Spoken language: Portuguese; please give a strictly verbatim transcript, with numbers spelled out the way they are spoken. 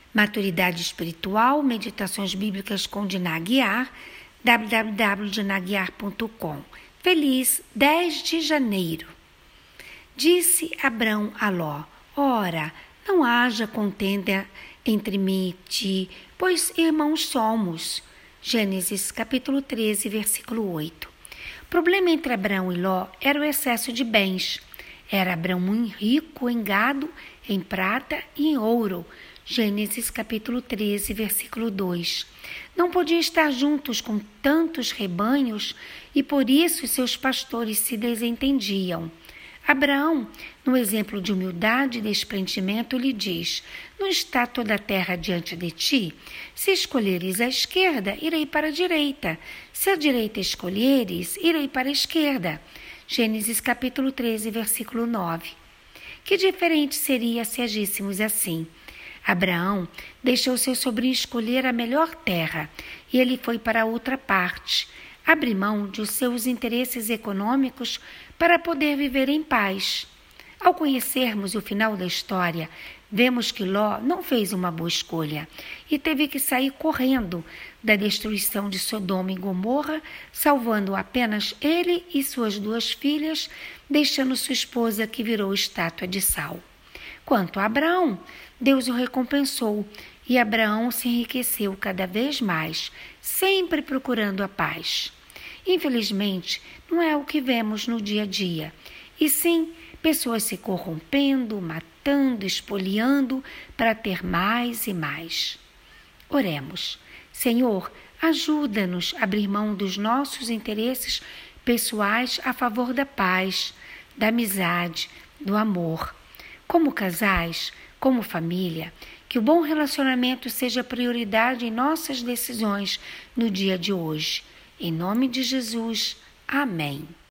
Maturidade Espiritual, Meditações Bíblicas com Diná Aguiar, w w w ponto diná aguiar ponto com. Feliz dez de janeiro. Disse Abrão a Ló: Ora, não haja contenda entre mim e ti, pois irmãos somos. Gênesis capítulo treze, versículo oito. O problema entre Abrão e Ló era o excesso de bens. Era Abrão muito rico em gado, em prata e em ouro. Gênesis capítulo treze, versículo dois. Não podia estar juntos com tantos rebanhos e por isso seus pastores se desentendiam. Abraão, no exemplo de humildade e desprendimento, lhe diz: Não está toda a terra diante de ti? Se escolheres a esquerda, irei para a direita. Se a direita escolheres, irei para a esquerda. Gênesis capítulo treze, versículo nove. Que diferente seria se agíssemos assim? Abraão deixou seu sobrinho escolher a melhor terra e ele foi para outra parte. Abre mão de seus interesses econômicos para poder viver em paz. Ao conhecermos o final da história, vemos que Ló não fez uma boa escolha e teve que sair correndo da destruição de Sodoma e Gomorra, salvando apenas ele e suas duas filhas, deixando sua esposa que virou estátua de sal. Quanto a Abraão, Deus o recompensou e Abraão se enriqueceu cada vez mais, sempre procurando a paz. Infelizmente, não é o que vemos no dia a dia, e sim pessoas se corrompendo, matando, espoliando para ter mais e mais. Oremos. Senhor, ajuda-nos a abrir mão dos nossos interesses pessoais a favor da paz, da amizade, do amor. Como casais, como família, que o bom relacionamento seja prioridade em nossas decisões no dia de hoje. Em nome de Jesus. Amém.